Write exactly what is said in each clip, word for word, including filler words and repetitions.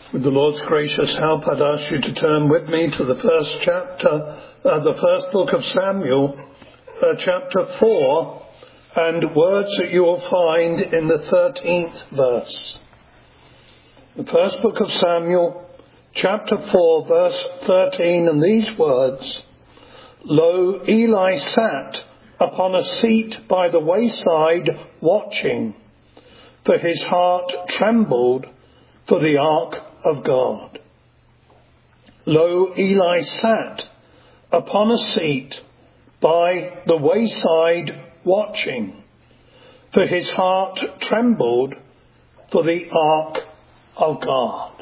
With the Lord's gracious help, I'd ask you to turn with me to the first chapter, uh, the first book of Samuel, uh, chapter four, and words that you will find in the thirteenth verse. The first book of Samuel, chapter four, verse thirteen, and these words: Lo, Eli sat upon a seat by the wayside watching, for his heart trembled for the ark of God. Lo, Eli sat upon a seat by the wayside watching, for his heart trembled for the ark of God.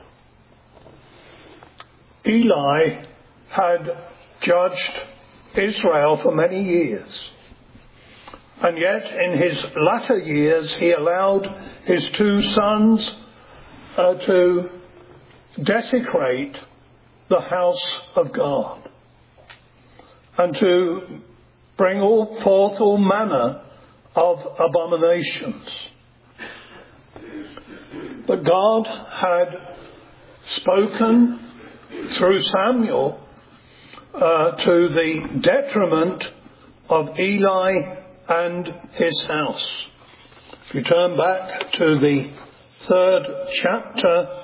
Eli had judged Israel for many years, and yet in his latter years he allowed his two sons uh, to desecrate the house of God and to bring all forth all manner of abominations. But God had spoken through Samuel uh, to the detriment of Eli and his house. If you turn back to the third chapter,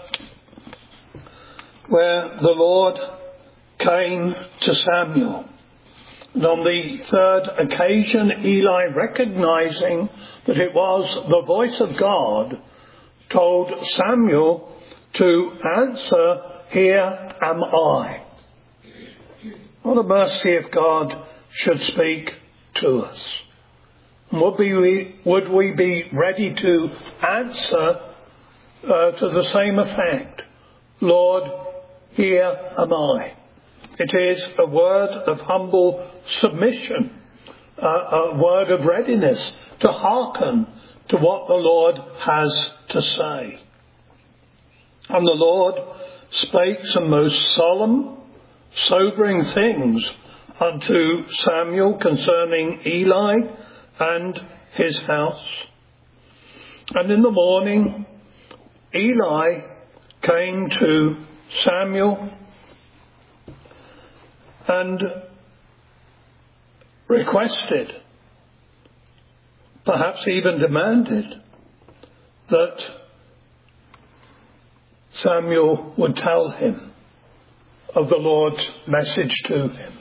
where the Lord came to Samuel. And on the third occasion, Eli, recognizing that it was the voice of God, told Samuel to answer, "Here am I." What a mercy if God should speak to us. Would we, would we be ready to answer uh, to the same effect? Lord, here am I. It is a word of humble submission, uh, a word of readiness to hearken to what the Lord has to say. And the Lord spake some most solemn, sobering things unto Samuel concerning Eli and his house. And in the morning, Eli came to Samuel and requested, perhaps even demanded, that Samuel would tell him of the Lord's message to him.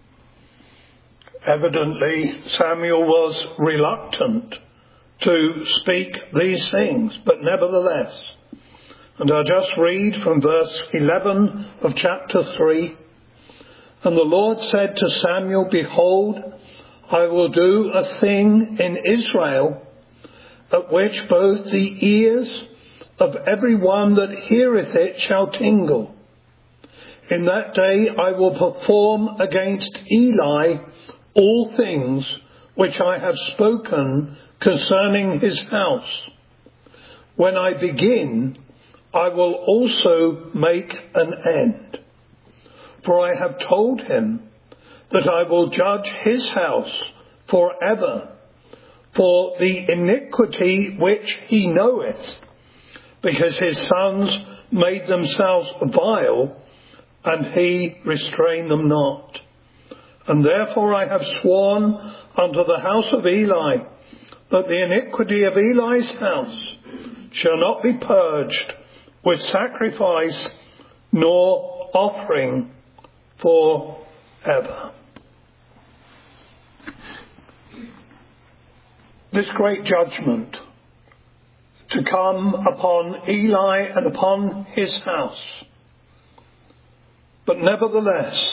Evidently, Samuel was reluctant to speak these things, but nevertheless. And I'll just read from verse eleven of chapter three. And the Lord said to Samuel, Behold, I will do a thing in Israel, at which both the ears of every one that heareth it shall tingle. In that day I will perform against Eli all things which I have spoken concerning his house. When I begin, I will also make an end. For I have told him that I will judge his house forever for the iniquity which he knoweth, because his sons made themselves vile, and he restrained them not. And therefore I have sworn unto the house of Eli that the iniquity of Eli's house shall not be purged with sacrifice nor offering forever. This great judgment to come upon Eli and upon his house. But nevertheless,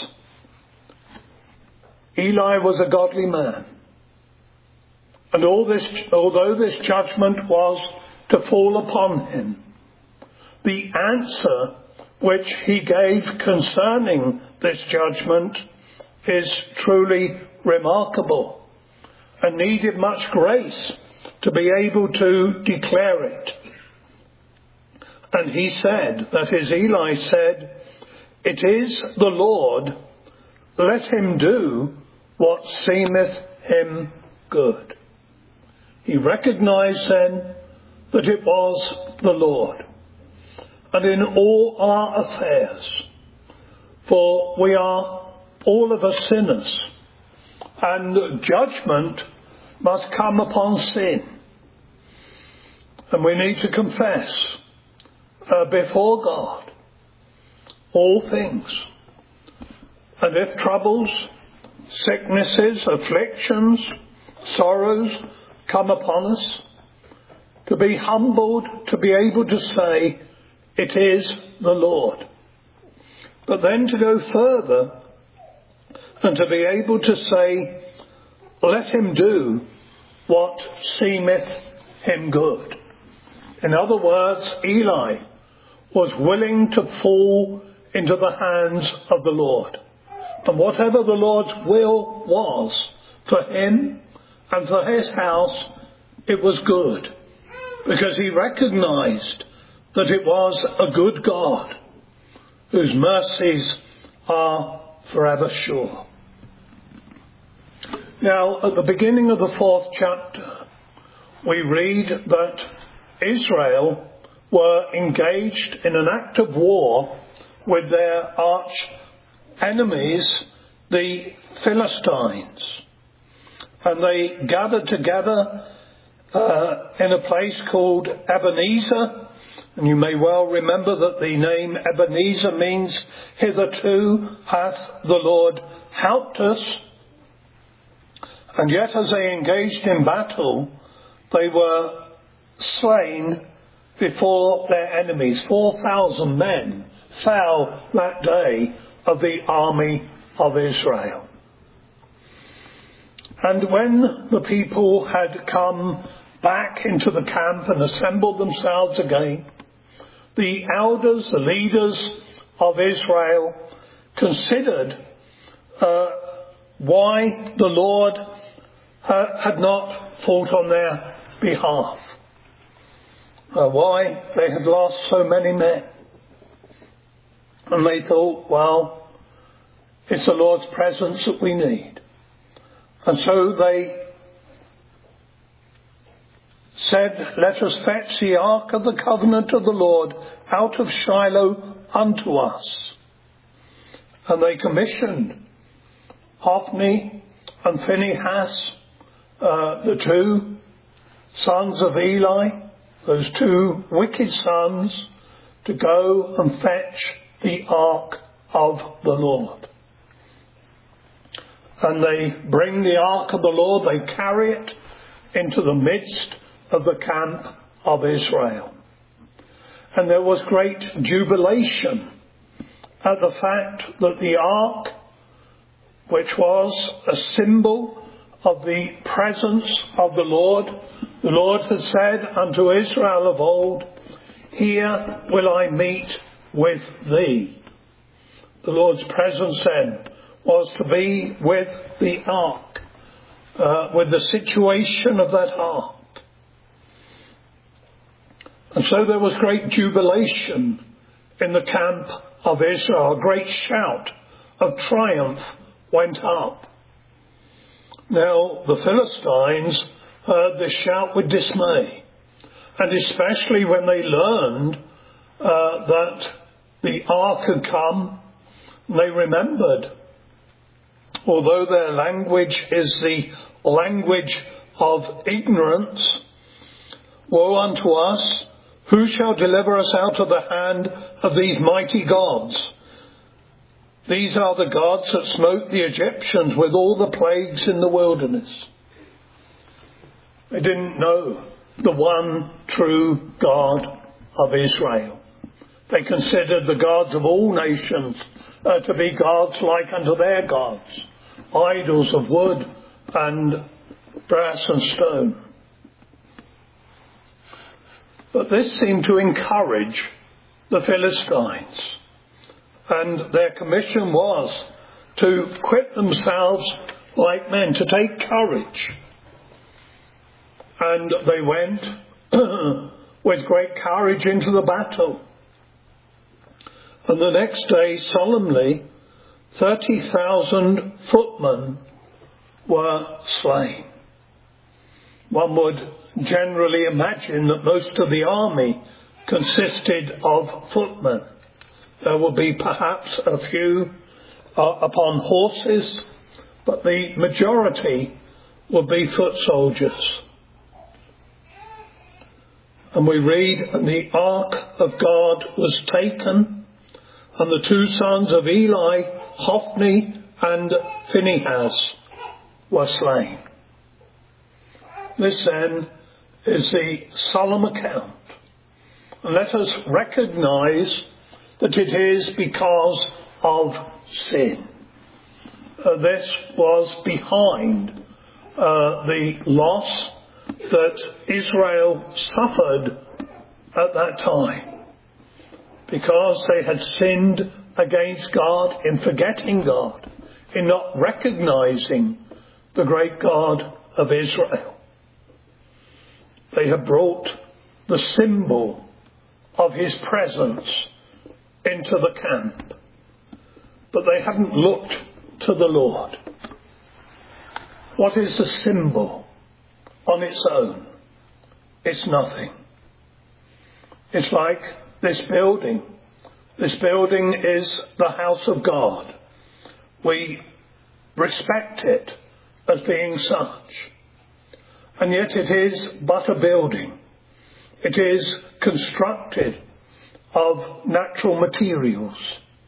Eli was a godly man. And all this, although this judgment was to fall upon him, the answer which he gave concerning this judgment is truly remarkable and needed much grace to be able to declare it. And he said, that is, Eli said, It is the Lord, let him do what seemeth him good. He recognized then that it was the Lord. and in all our affairs. For we are all of us sinners, and judgment must come upon sin. And we need to confess uh, before God all things. And if troubles, sicknesses, afflictions, sorrows come upon us, to be humbled, to be able to say, it is the Lord. But then to go further and to be able to say, let him do what seemeth him good. In other words, Eli was willing to fall into the hands of the Lord. And whatever the Lord's will was for him and for his house, it was good. Because he recognized that it was a good God whose mercies are forever sure. Now, at the beginning of the fourth chapter, we read that Israel were engaged in an act of war with their arch enemies, the Philistines. And they gathered together uh, in a place called Ebenezer. And you may well remember that the name Ebenezer means hitherto hath the Lord helped us. And yet as they engaged in battle, they were slain before their enemies. Four thousand men fell that day of the army of Israel. And when the people had come back into the camp and assembled themselves again, the elders, the leaders of Israel, considered uh, why the Lord uh, had not fought on their behalf. Uh, why they had lost so many men. And they thought, well, it's the Lord's presence that we need. And so they said, let us fetch the ark of the covenant of the Lord out of Shiloh unto us. And they commissioned Hophni and Phinehas, uh, the two sons of Eli, those two wicked sons, to go and fetch the ark of the Lord. And they bring the ark of the Lord, they carry it into the midst of the camp of Israel. And there was great jubilation at the fact that the ark, which was a symbol of the presence of the Lord, the Lord had said unto Israel of old, here will I meet with thee. The Lord's presence then was to be with the ark, uh, with the situation of that ark. And so there was great jubilation in the camp of Israel. A great shout of triumph went up. Now the Philistines heard this shout with dismay, and especially when they learned uh, that the ark had come, they remembered, although their language is the language of ignorance, woe unto us, who shall deliver us out of the hand of these mighty gods? These are the gods that smote the Egyptians with all the plagues in the wilderness. They didn't know the one true God of Israel. They considered the gods of all nations uh, to be gods like unto their gods, idols of wood and brass and stone. But this seemed to encourage the Philistines, and their commission was to quit themselves like men, to take courage. And they went with great courage into the battle. And the next day, solemnly, thirty thousand footmen were slain. One would generally imagine that most of the army consisted of footmen. There will be perhaps a few uh, upon horses, but the majority will be foot soldiers. And we read, and the ark of God was taken, and the two sons of Eli, Hophni and Phinehas, were slain. This then is the solemn account. And let us recognise that it is because of sin. Uh, this was behind uh, the loss that Israel suffered at that time, because they had sinned against God in forgetting God, in not recognising the great God of Israel. They had brought the symbol of his presence into the camp, but they hadn't looked to the Lord. What is the symbol on its own? It's nothing. It's like this building. This building is the house of God. We respect it as being such. And yet it is but a building. It is constructed of natural materials.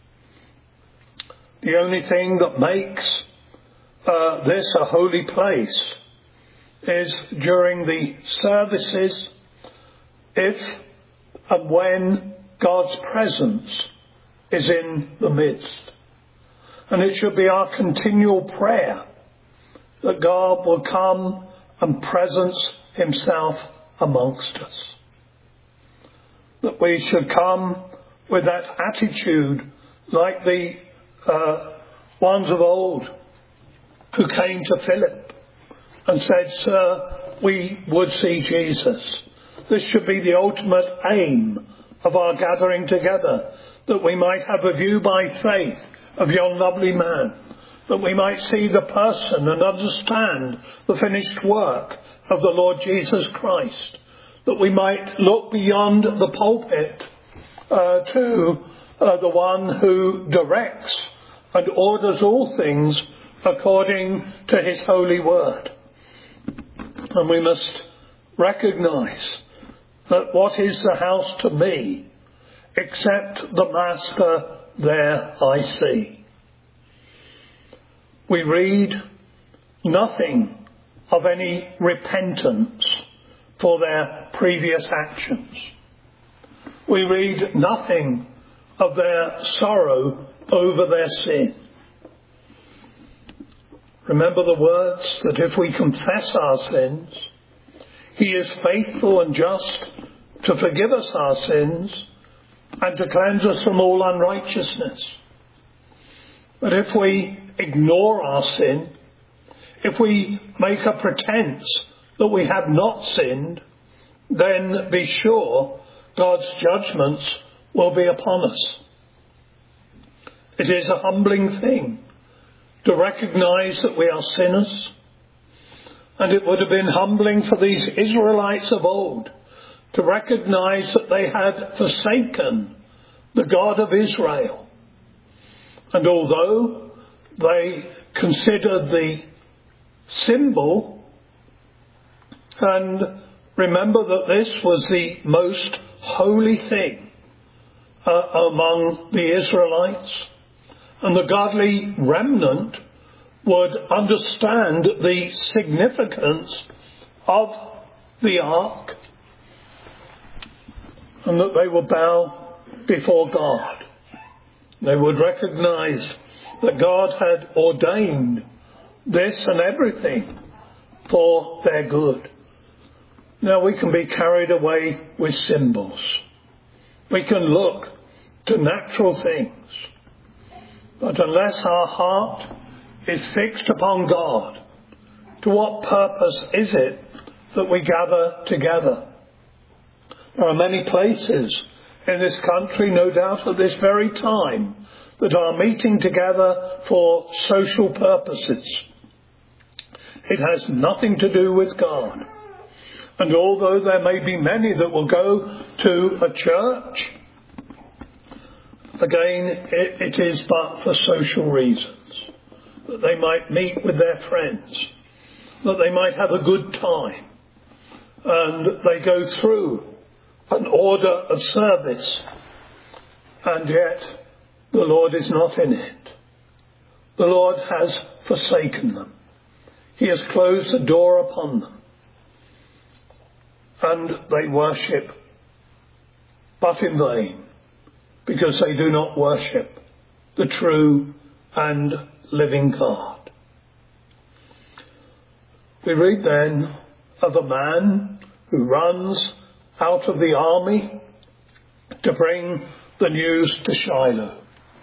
The only thing that makes uh, this a holy place is during the services, if and when God's presence is in the midst. And it should be our continual prayer that God will come and presence himself amongst us. That we should come with that attitude like the uh, ones of old who came to Philip and said, "Sir, we would see Jesus." This should be the ultimate aim of our gathering together, that we might have a view by faith of yon lovely man, that we might see the person and understand the finished work of the Lord Jesus Christ, that we might look beyond the pulpit uh, to uh, the one who directs and orders all things according to his holy word. And we must recognise that what is the house to me except the Master there I see. We read nothing of any repentance for their previous actions. We read nothing of their sorrow over their sin. Remember the words that if we confess our sins, he is faithful and just to forgive us our sins and to cleanse us from all unrighteousness. But if we ignore our sin, if we make a pretense that we have not sinned, then be sure God's judgments will be upon us. It is a humbling thing to recognise that we are sinners. And it would have been humbling for these Israelites of old to recognise that they had forsaken the God of Israel. And although they considered the symbol, and remember that this was the most holy thing uh, among the Israelites, and the godly remnant would understand the significance of the ark, and that they would bow before God. They would recognise that God had ordained this and everything for their good. Now we can be carried away with symbols. We can look to natural things. But unless our heart is fixed upon God, to what purpose is it that we gather together? There are many places in this country, no doubt at this very time, that are meeting together for social purposes. It has nothing to do with God. And although there may be many that will go to a church, again, it, it is but for social reasons, that they might meet with their friends, that they might have a good time, and they go through an order of service, and yet the Lord is not in it. The Lord has forsaken them. He has closed the door upon them. And they worship, but in vain, because they do not worship the true and living God. We read then of a man who runs out of the army to bring the news to Shiloh.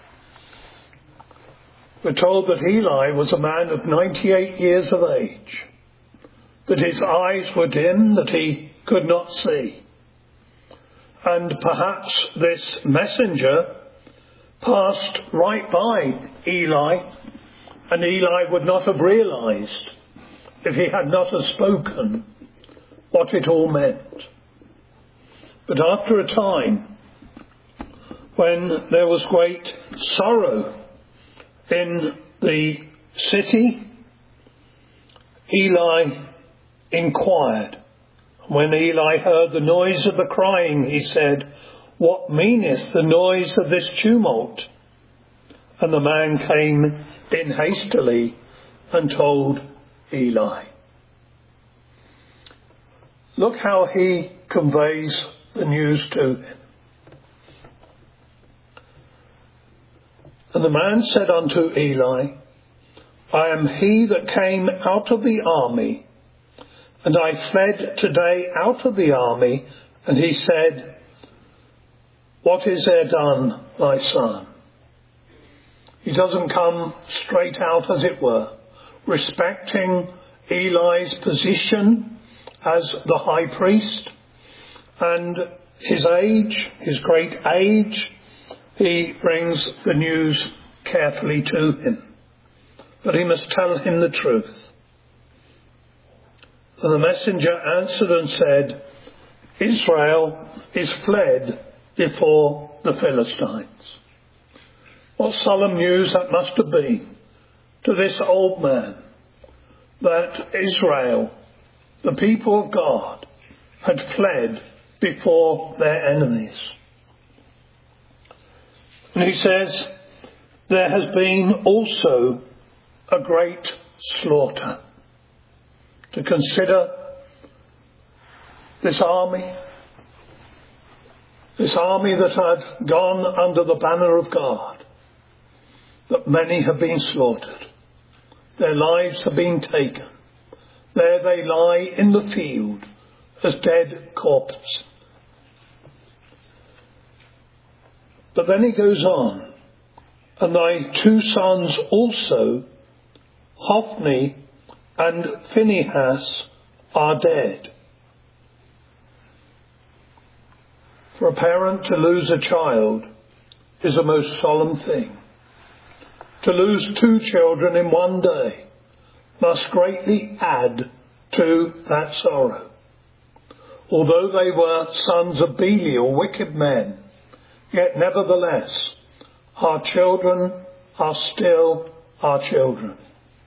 We're told that Eli was a man of ninety-eight years of age, that his eyes were dim, that he could not see. And perhaps this messenger passed right by Eli, and Eli would not have realized, if he had not have spoken, what it all meant. But after a time, when there was great sorrow in the city, Eli inquired. When Eli heard the noise of the crying, he said, "What meaneth the noise of this tumult?" And the man came in hastily and told Eli. Look how he conveys the news to him. And the man said unto Eli, "I am he that came out of the army, and I fled today out of the army." And he said, "What is there done, my son?" He doesn't come straight out, as it were, respecting Eli's position as the high priest and his age, his great age. He brings the news carefully to him, but he must tell him the truth. And the messenger answered and said, "Israel is fled before the Philistines." What solemn news that must have been to this old man, that Israel, the people of God, had fled before their enemies. And he says, there has been also a great slaughter. To consider this army, this army that had gone under the banner of God, that many have been slaughtered. Their lives have been taken. There they lie in the field as dead corpses. But then he goes on, "And thy two sons also, Hophni and Phinehas, are dead." For a parent to lose a child is a most solemn thing. To lose two children in one day must greatly add to that sorrow. Although they were sons of Belial, wicked men, yet nevertheless our children are still our children.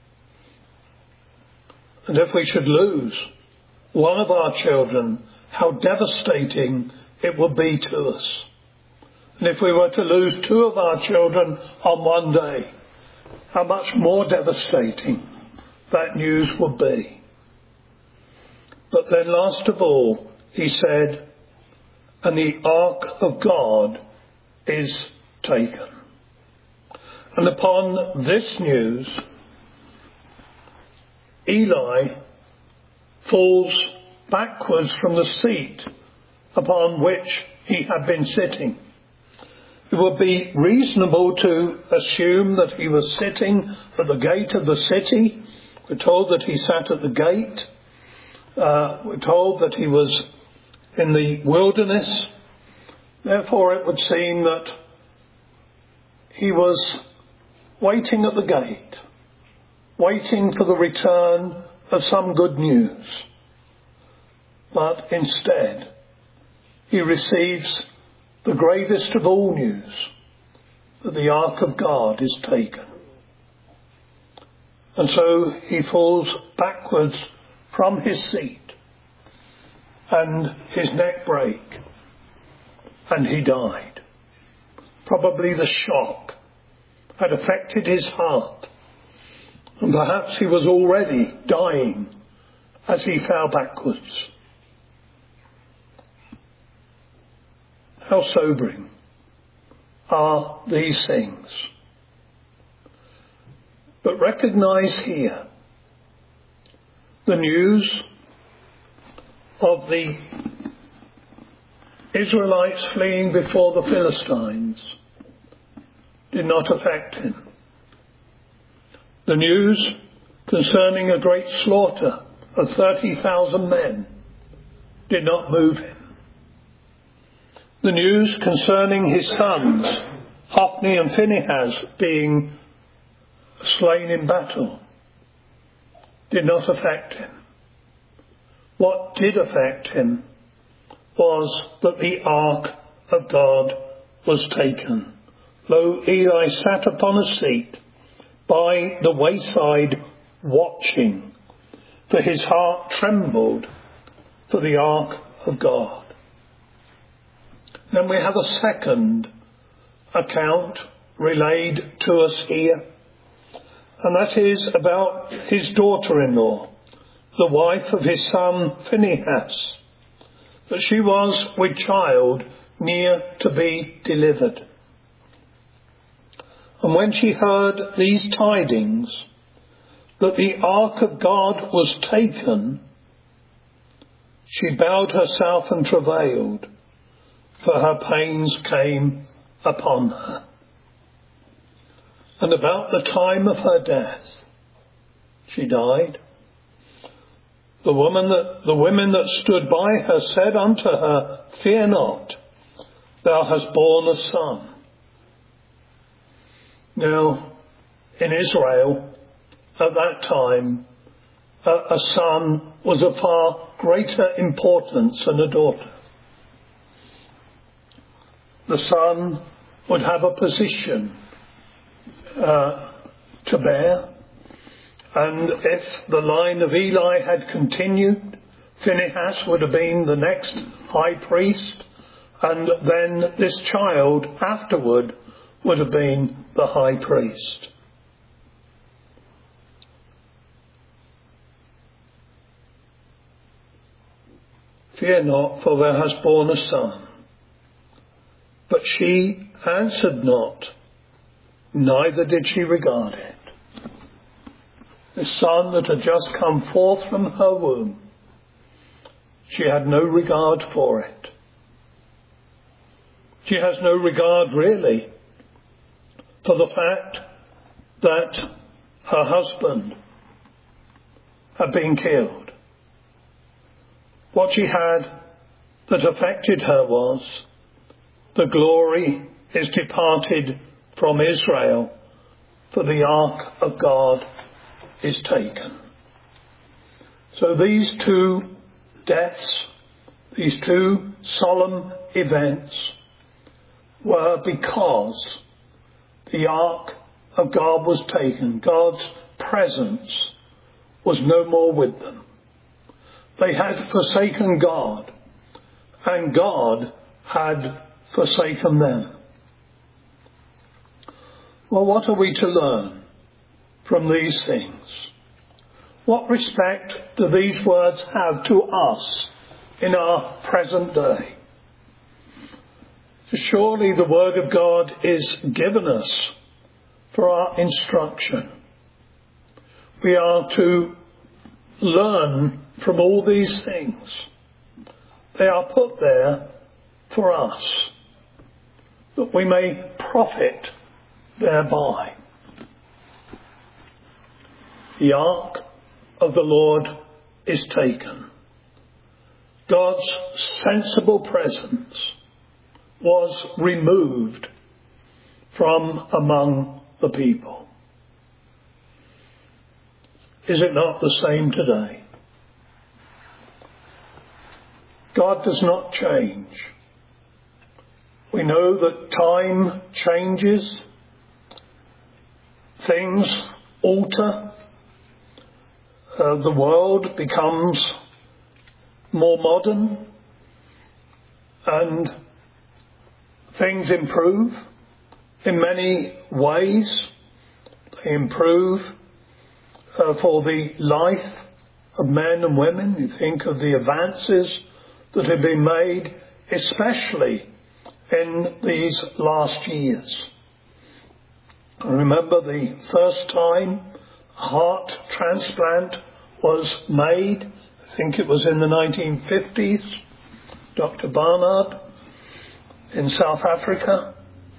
And if we should lose one of our children, how devastating it would be to us. And if we were to lose two of our children on one day, how much more devastating that news would be. But then last of all, he said, "And the ark of God is taken." And upon this news, Eli falls backwards from the seat upon which he had been sitting. It would be reasonable to assume that he was sitting at the gate of the city. We're told that he sat at the gate. Uh, we're told that he was in the wilderness. Therefore, it would seem that he was waiting at the gate, waiting for the return of some good news. but instead he receives the gravest of all news, that the ark of God is taken. And so he falls backwards from his seat, and his neck break, and he died. Probably the shock had affected his heart, and perhaps he was already dying as he fell backwards. How sobering are these things. But recognize here the news of the Israelites fleeing before the Philistines did not affect him. The news concerning a great slaughter of thirty thousand men did not move him. The news concerning his sons, Hophni and Phinehas, being slain in battle, did not affect him. What did affect him was that the ark of God was taken. Lo, Eli sat upon a seat by the wayside watching, for his heart trembled for the ark of God. Then we have a second account relayed to us here, and that is about his daughter-in-law, the wife of his son Phinehas, that she was with child near to be delivered. And when she heard these tidings, that the ark of God was taken, she bowed herself and travailed, for her pains came upon her. And about the time of her death, she died. The woman that, the women that stood by her said unto her, Fear not, thou hast borne a son. Now, in Israel, at that time, a, a son was of far greater importance than a daughter. The son would have a position uh, to bear, and if the line of Eli had continued, Phinehas would have been the next high priest, and then this child afterward would have been the high priest. Fear not, for thou hast borne a son. But she answered not, neither did she regard it. The son that had just come forth from her womb, she had no regard for it. She has no regard really for the fact that her husband had been killed. What she had that affected her was the glory is departed from Israel, for the ark of God is taken. So these two deaths, these two solemn events, were because the ark of God was taken. God's presence was no more with them. They had forsaken God, and God had forsaken them. Well, what are we to learn from these things? What respect do these words have to us in our present day? Surely the Word of God is given us for our instruction. We are to learn from all these things. They are put there for us, that we may profit thereby. The ark of the Lord is taken. God's sensible presence was removed from among the people. Is it not the same today? God does not change. We know that time changes, things alter, uh, the world becomes more modern, and things improve in many ways. They improve uh, for the life of men and women. You think of the advances that have been made, especially in these last years. I remember the first time a heart transplant was made. I think it was in the nineteen fifties. Doctor Barnard in South Africa.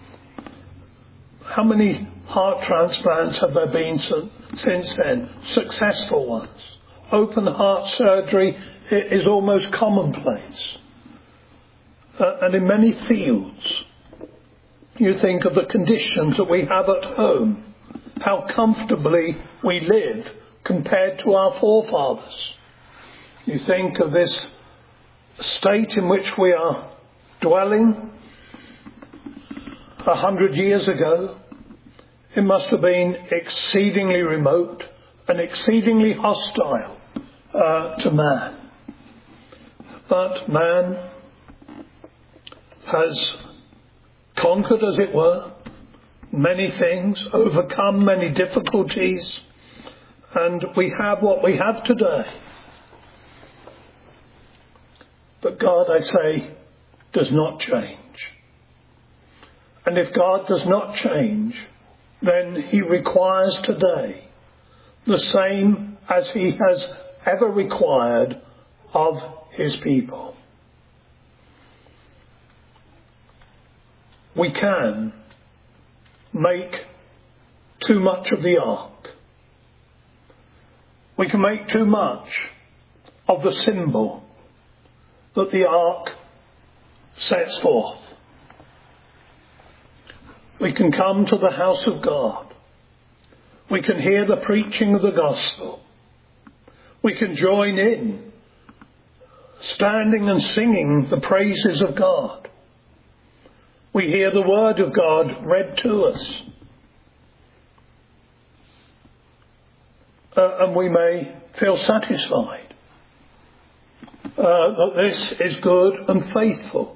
How many heart transplants have there been since then? Successful ones. Open heart surgery is almost commonplace. Uh, and in many fields, you think of the conditions that we have at home, how comfortably we live compared to our forefathers. You think of this state in which we are dwelling a hundred years ago. It must have been exceedingly remote and exceedingly hostile uh, to man. But man has conquered, as it were, many things, overcome many difficulties, and we have what we have today. But God, I say, does not change. And if God does not change, then he requires today the same as he has ever required of his people. We can make too much of the ark. We can make too much of the symbol that the ark sets forth. We can come to the house of God. We can hear the preaching of the gospel. We can join in, standing and singing the praises of God. We hear the word of God read to us. Uh, and we may feel satisfied uh, that this is good and faithful.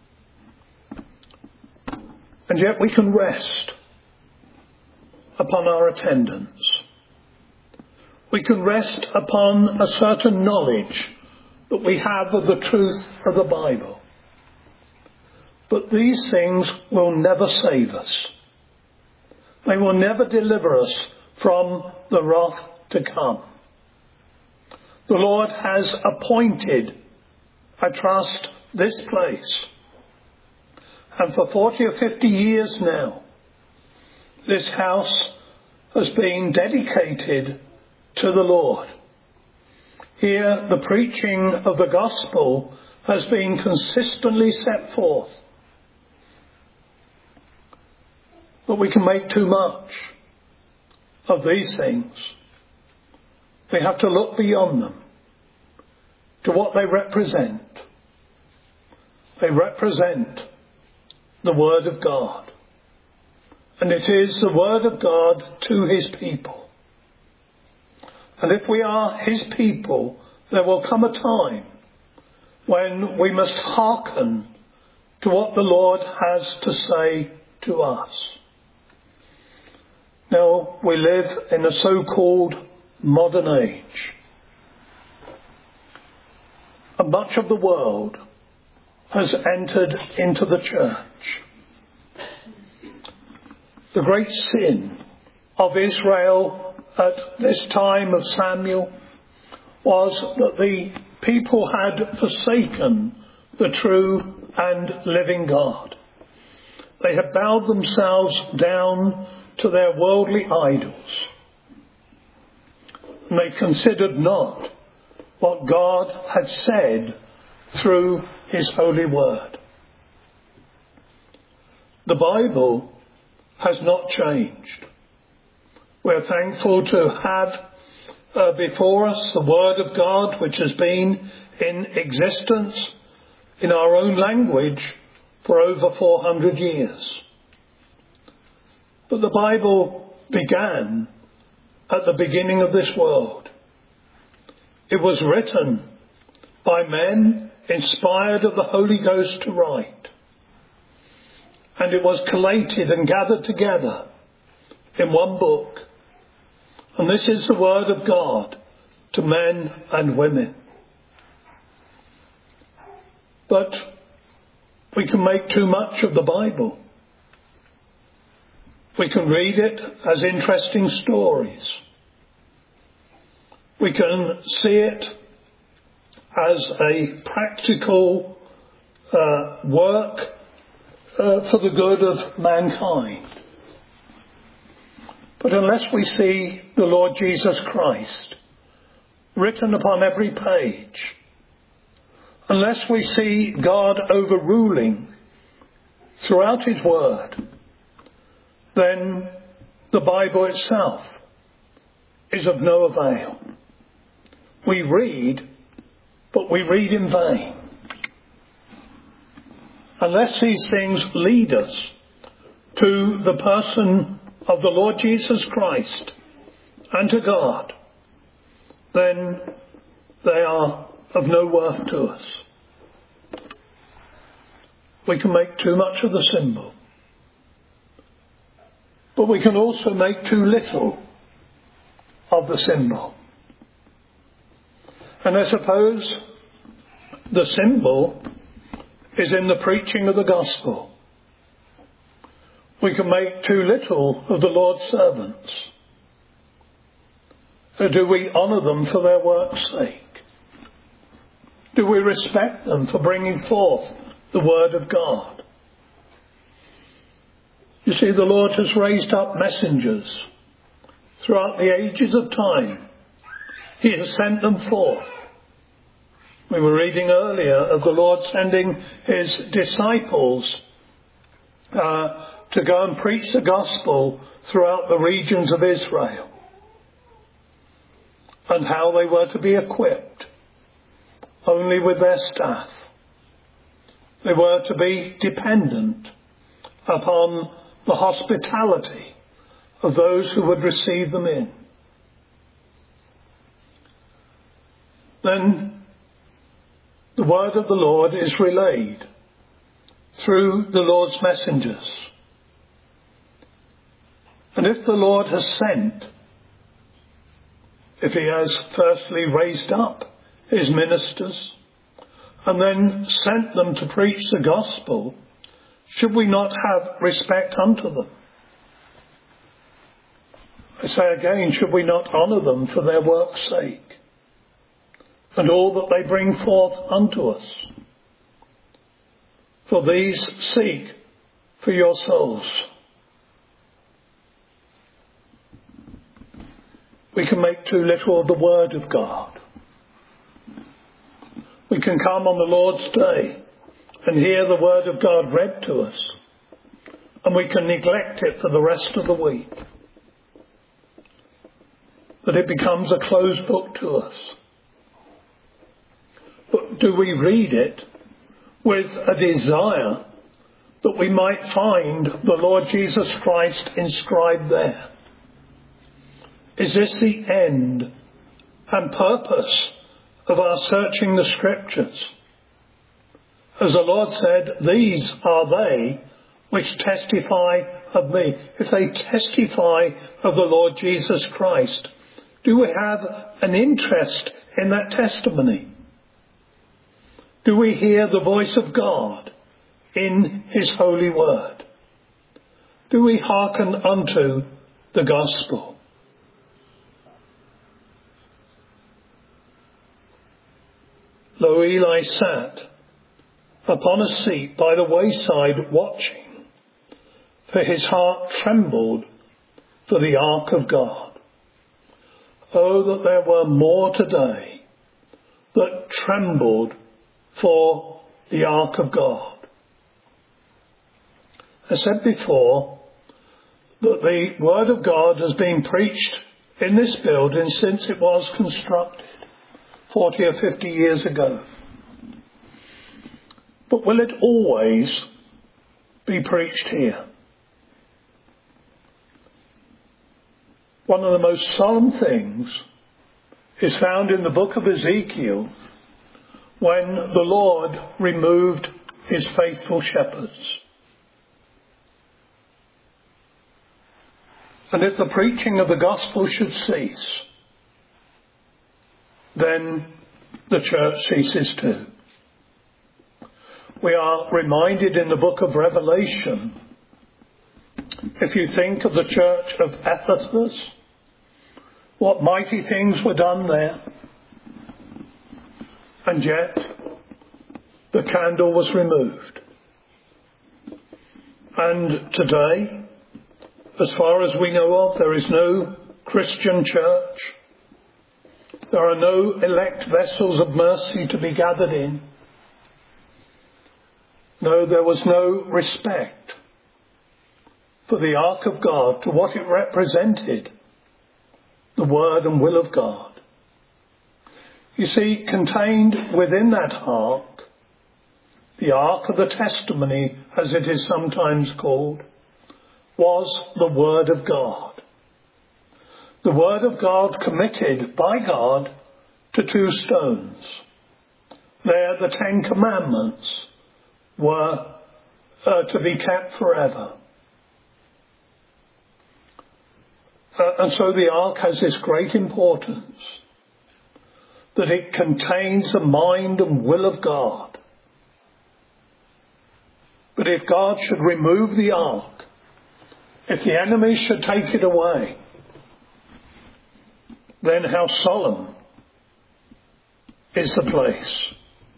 And yet we can rest upon our attendance. We can rest upon a certain knowledge that we have of the truth of the Bible. But these things will never save us. They will never deliver us from the wrath to come. The Lord has appointed, I trust, this place. And for forty or fifty years now, this house has been dedicated to the Lord. Here, the preaching of the gospel has been consistently set forth. But we can make too much of these things. We have to look beyond them to what they represent. They represent the Word of God. And it is the Word of God to his people. And if we are his people, there will come a time when we must hearken to what the Lord has to say to us. Now, we live in a so-called modern age. And much of the world has entered into the church. The great sin of Israel at this time of Samuel was that the people had forsaken the true and living God. They had bowed themselves down to their worldly idols. And they considered not what God had said through his holy word. The Bible has not changed. We're thankful to have uh, before us the Word of God, which has been in existence in our own language for over four hundred years. But the Bible began at the beginning of this world. It was written by men inspired of the Holy Ghost to write. And it was collated and gathered together in one book. And this is the word of God to men and women. But we can make too much of the Bible. We can read it as interesting stories. We can see it as a practical uh, work uh, for the good of mankind. But unless we see the Lord Jesus Christ written upon every page, unless we see God overruling throughout his word, then the Bible itself is of no avail. We read, but we read in vain. Unless these things lead us to the person of the Lord Jesus Christ and to God, then they are of no worth to us. We can make too much of the symbol, but we can also make too little of the symbol. And I suppose the symbol is in the preaching of the gospel. We can make too little of the Lord's servants. Or do we honour them for their work's sake? Do we respect them for bringing forth the word of God? You see, the Lord has raised up messengers throughout the ages of time. He has sent them forth. We were reading earlier of the Lord sending his disciples uh, to go and preach the gospel throughout the regions of Israel, and how they were to be equipped only with their staff. They were to be dependent upon the hospitality of those who would receive them in. Then the word of the Lord is relayed through the Lord's messengers. And if the Lord has sent, if he has firstly raised up his ministers and then sent them to preach the gospel, should we not have respect unto them? I say again, should we not honour them for their work's sake and all that they bring forth unto us? For these seek for your souls. We can make too little of the word of God. We can come on the Lord's day and hear the word of God read to us, and we can neglect it for the rest of the week. That it becomes a closed book to us. But do we read it with a desire that we might find the Lord Jesus Christ inscribed there? Is this the end and purpose of our searching the Scriptures? As the Lord said, these are they which testify of me. If they testify of the Lord Jesus Christ, do we have an interest in that testimony? Do we hear the voice of God in his holy word? Do we hearken unto the gospel? Lo, Eli sat upon a seat by the wayside watching, for his heart trembled for the ark of God. Oh, that there were more today that trembled for the ark of God. I said before that the word of God has been preached in this building since it was constructed forty or fifty years ago. But will it always be preached here? One of the most solemn things is found in the book of Ezekiel, when the Lord removed his faithful shepherds. And if the preaching of the gospel should cease, then the church ceases too. We are reminded in the book of Revelation, if you think of the church of Ephesus, what mighty things were done there. And yet, the candle was removed. And today, as far as we know of, there is no Christian church. There are no elect vessels of mercy to be gathered in. No, there was no respect for the ark of God, to what it represented, the word and will of God. You see, contained within that ark, the ark of the testimony, as it is sometimes called, was the word of God. The word of God committed by God to two stones. There the Ten Commandments were uh, to be kept forever. Uh, and so the ark has this great importance, that it contains the mind and will of God. But if God should remove the ark, if the enemy should take it away, then how solemn is the place?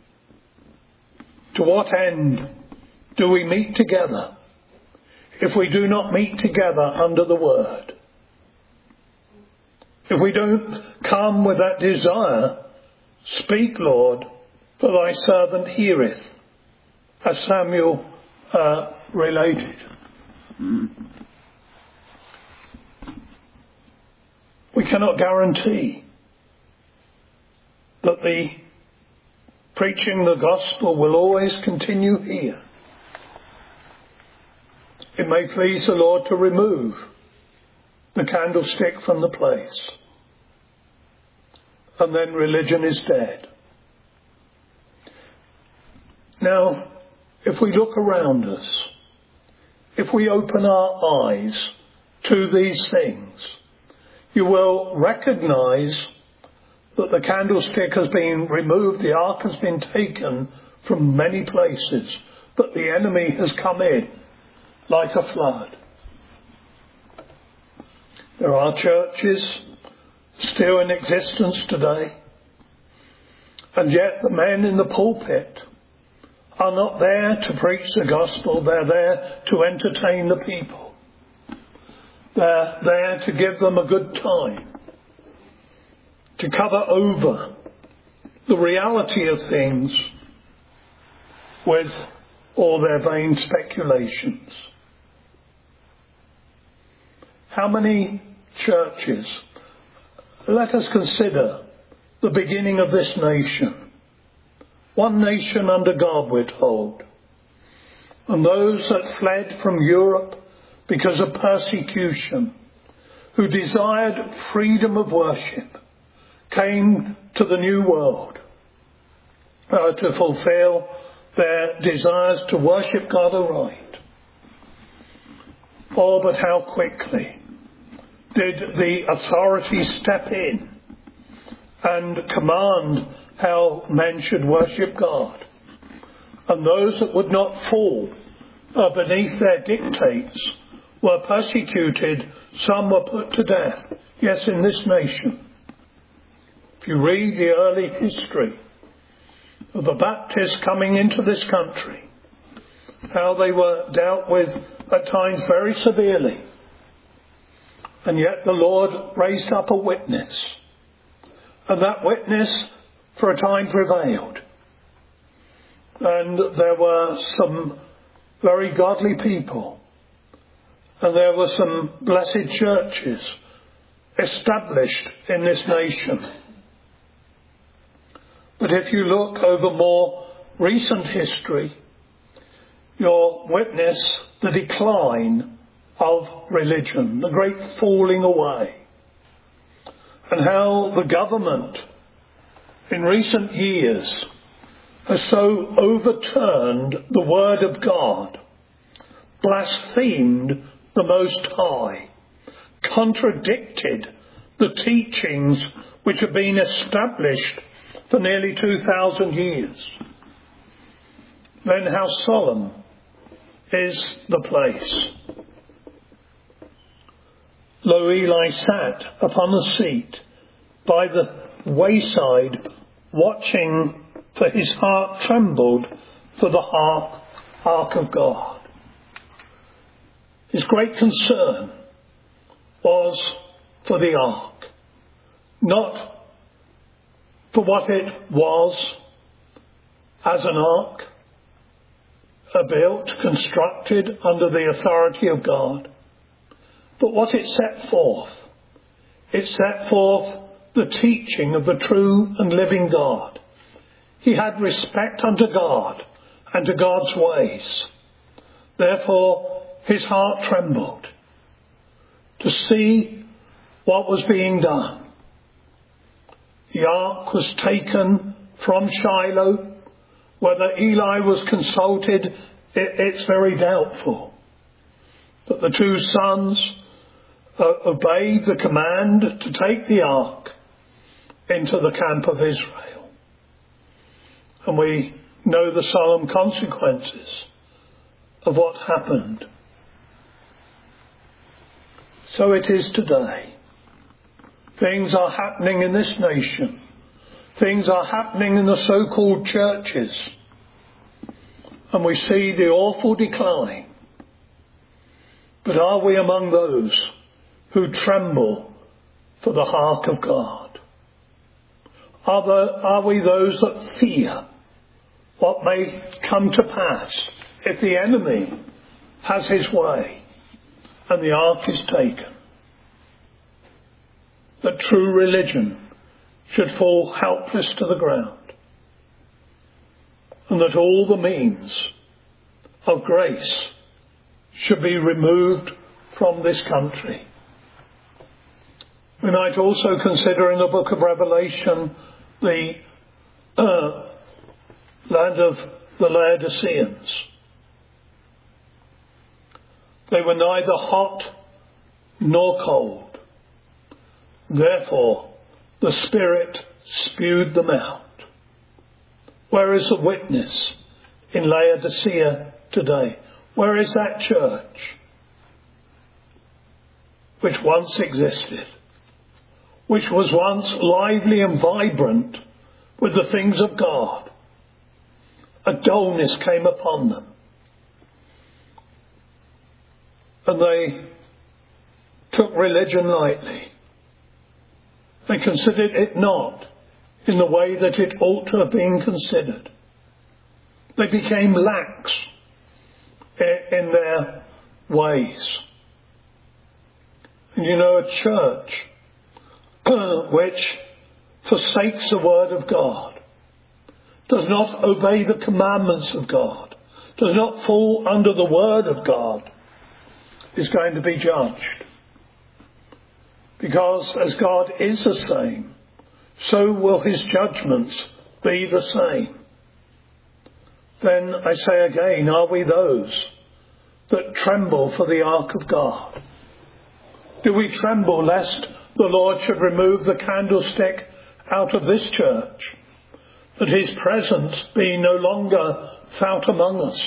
To what end do we meet together if we do not meet together under the word? If we don't come with that desire, speak, Lord, for thy servant heareth, as Samuel uh, related. We cannot guarantee that the preaching the gospel will always continue here. It may please the Lord to remove the candlestick from the place, and then religion is dead. Now, if we look around us, if we open our eyes to these things, you will recognize that the candlestick has been removed, the ark has been taken from many places, that the enemy has come in like a flood. There are churches still in existence today, and yet the men in the pulpit are not there to preach the gospel, they're there to entertain the people. They're there to give them a good time, to cover over the reality of things with all their vain speculations. How many churches? Let us consider the beginning of this nation. One nation under God, we're told. And those that fled from Europe because of persecution, who desired freedom of worship, came to the New World uh, to fulfill their desires to worship God aright. Oh, but how quickly did the authorities step in and command how men should worship God. And those that would not fall uh, beneath their dictates were persecuted. Some were put to death. Yes, in this nation. If you read the early history of the Baptists coming into this country, how they were dealt with at times very severely. And yet the Lord raised up a witness. And that witness for a time prevailed. And there were some very godly people. And there were some blessed churches established in this nation. But if you look over more recent history, you'll witness the decline of religion, the great falling away, and how the government in recent years has so overturned the Word of God, blasphemed the Most High, contradicted the teachings which have been established for nearly two thousand years. Then how solemn is the place. Lo, Eli sat upon the seat by the wayside, watching, for his heart trembled for the ark, ark of God. His great concern was for the ark, not for what it was as an ark, built, constructed under the authority of God, but what it set forth. It set forth the teaching of the true and living God. He had respect unto God and to God's ways. Therefore, his heart trembled to see what was being done. The ark was taken from Shiloh. Whether Eli was consulted, it, it's very doubtful. But the two sons uh, obeyed the command to take the ark into the camp of Israel. And we know the solemn consequences of what happened. So it is today. Things are happening in this nation. Things are happening in the so-called churches. And we see the awful decline. But are we among those who tremble for the ark of God? Are, there, are we those that fear what may come to pass if the enemy has his way and the ark is taken? That true religion should fall helpless to the ground, and that all the means of grace should be removed from this country. We might also consider in the book of Revelation the uh, land of the Laodiceans. They were neither hot nor cold. Therefore, the Spirit spewed them out. Where is the witness in Laodicea today? Where is that church which once existed, which was once lively and vibrant with the things of God? A dullness came upon them, and they took religion lightly. They considered it not in the way that it ought to have been considered. They became lax in their ways. And you know, a church which forsakes the word of God, does not obey the commandments of God, does not fall under the word of God, is going to be judged. Because as God is the same, so will his judgments be the same. Then I say again, are we those that tremble for the ark of God? Do we tremble lest the Lord should remove the candlestick out of this church, that his presence be no longer felt among us?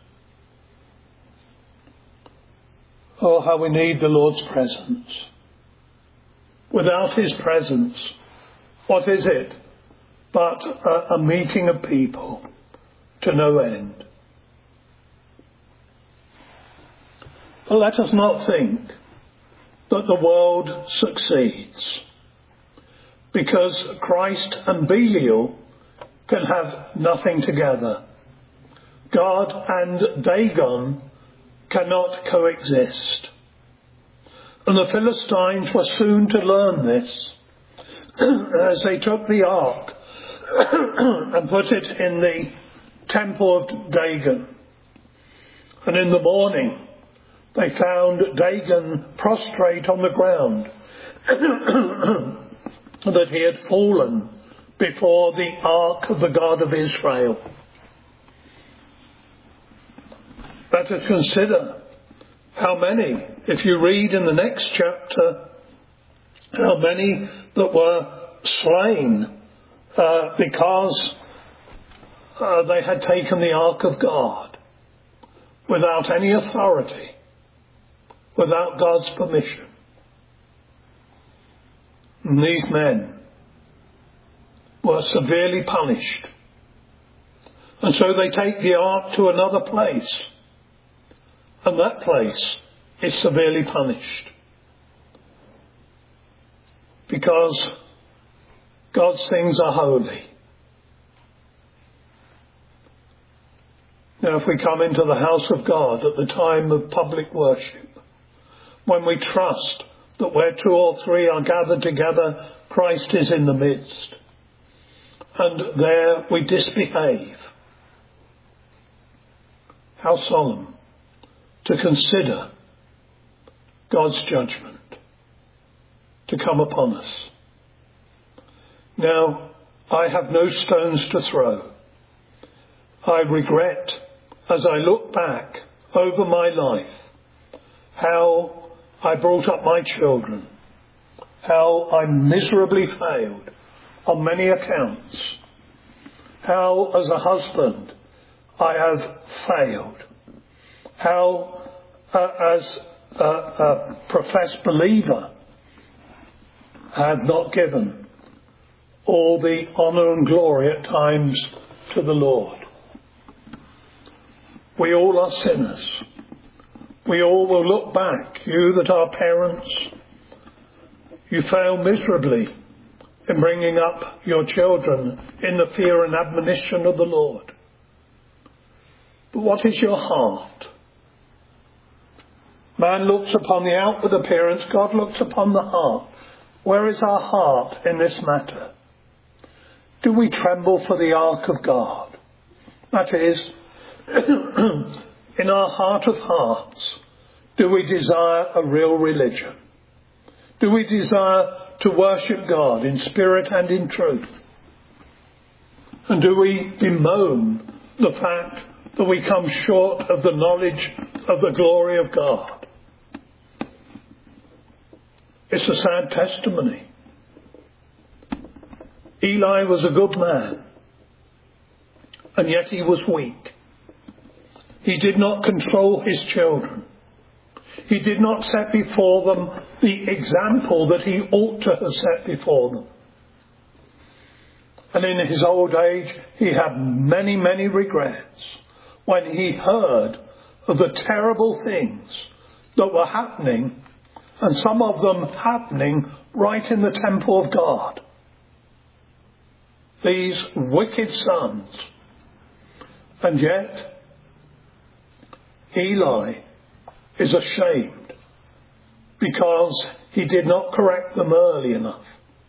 Oh, how we need the Lord's presence. Without his presence, what is it but a, a meeting of people to no end? But let us not think that the world succeeds, because Christ and Belial can have nothing together. God and Dagon cannot coexist. And the Philistines were soon to learn this as they took the ark and put it in the temple of Dagon. And in the morning, they found Dagon prostrate on the ground, that he had fallen before the ark of the God of Israel. Let us consider how many, if you read in the next chapter, how many that were slain uh, because uh, they had taken the ark of God without any authority, without God's permission. And these men were severely punished. And so they take the ark to another place. And that place is severely punished. Because God's things are holy. Now, if we come into the house of God at the time of public worship, when we trust that where two or three are gathered together, Christ is in the midst, and there we disbehave, how solemn to consider God's judgment to come upon us. Now, I have no stones to throw. I regret, as I look back over my life, how I brought up my children, how I miserably failed on many accounts, how as a husband I have failed, how uh, as a, a professed believer I have not given all the honour and glory at times to the Lord. We all are sinners. We all will look back. You that are parents, you fail miserably in bringing up your children in the fear and admonition of the Lord. But what is your heart? Man looks upon the outward appearance, God looks upon the heart. Where is our heart in this matter? Do we tremble for the ark of God? That is, in our heart of hearts, do we desire a real religion? Do we desire to worship God in spirit and in truth? And do we bemoan the fact that we come short of the knowledge of the glory of God? It's a sad testimony. Eli was a good man, and yet he was weak. He did not control his children. He did not set before them the example that he ought to have set before them. And in his old age, he had many, many regrets when he heard of the terrible things that were happening, and some of them happening right in the temple of God. These wicked sons. And yet, Eli is ashamed because he did not correct them early enough.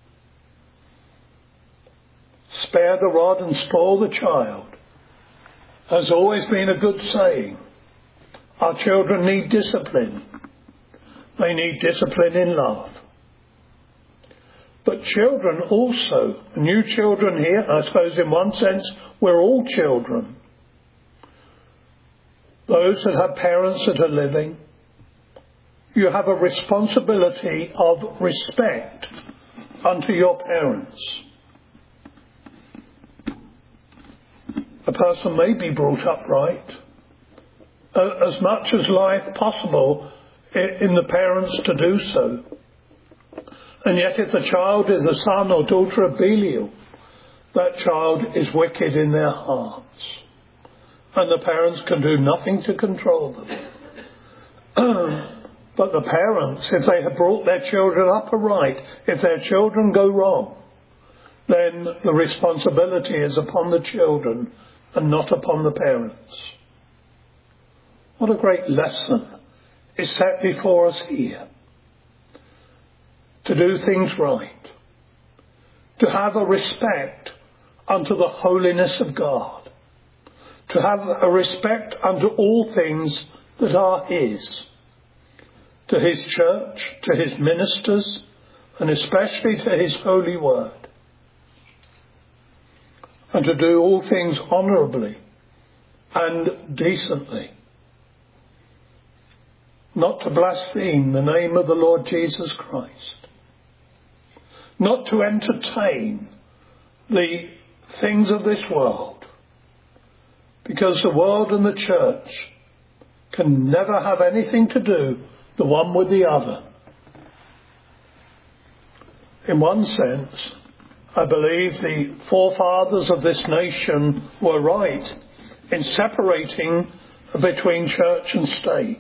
Spare the rod and spoil the child has always been a good saying. Our children need discipline. They need discipline in love. But children also, new children here, I suppose in one sense, we're all children. Those that have parents that are living, you have a responsibility of respect unto your parents. A person may be brought up right, uh, as much as life possible in, in the parents to do so. And yet if the child is a son or daughter of Belial, that child is wicked in their hearts. And the parents can do nothing to control them. But the parents, if they have brought their children up aright, if their children go wrong, then the responsibility is upon the children and not upon the parents. What a great lesson is set before us here. To do things right. To have a respect unto the holiness of God. to have a respect unto all things that are his, to his church, to his ministers, and especially to his holy word, and to do all things honourably and decently, not to blaspheme the name of the Lord Jesus Christ, not to entertain the things of this world, because the world and the church can never have anything to do the one with the other. In one sense, I believe the forefathers of this nation were right in separating between church and state.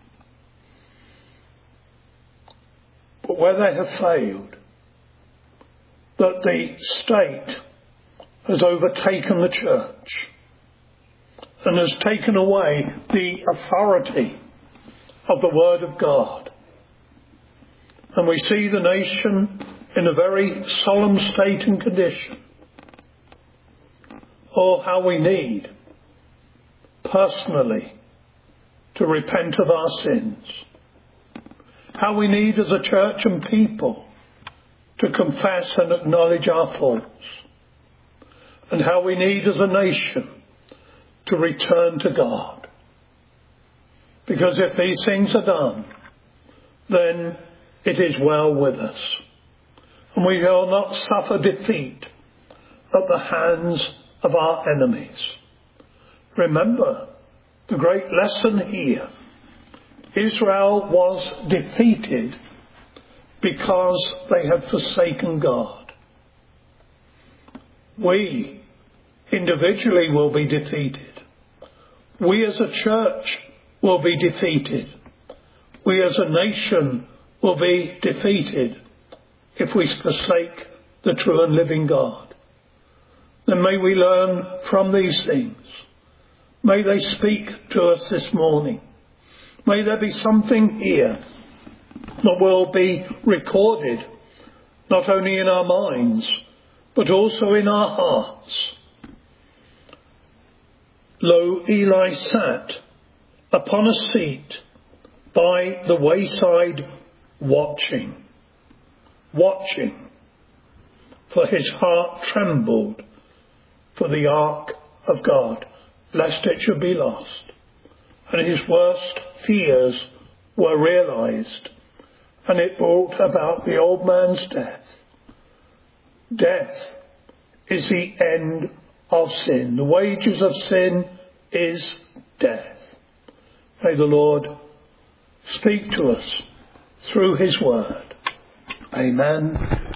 But where they have failed, that the state has overtaken the church and has taken away the authority of the Word of God. And we see the nation in a very solemn state and condition. Oh, how we need personally to repent of our sins. How we need as a church and people to confess and acknowledge our faults. And how we need as a nation to return to God. Because if these things are done, then it is well with us. And we will not suffer defeat at the hands of our enemies. Remember the great lesson here. Israel was defeated because they had forsaken God. We individually will be defeated. We as a church will be defeated. We as a nation will be defeated if we forsake the true and living God. Then may we learn from these things. May they speak to us this morning. May there be something here that will be recorded, not only in our minds, but also in our hearts. Lo, Eli sat upon a seat by the wayside watching, watching, for his heart trembled for the ark of God, lest it should be lost. And his worst fears were realized, and it brought about the old man's death. Death is the end of sin. The wages of sin is death. May the Lord speak to us through his word. Amen